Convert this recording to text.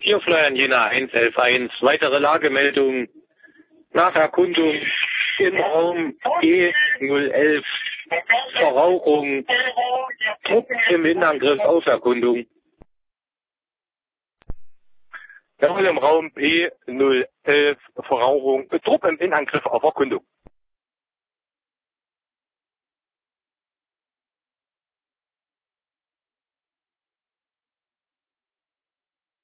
Hier Flyern Jena 111.1. Weitere Lagemeldung nach Erkundung im Raum E011. Verrauchung. Trupp im Innenangriff auf Erkundung. Jawohl, im Raum E011 Verrauchung. Trupp im Innenangriff auf Erkundung.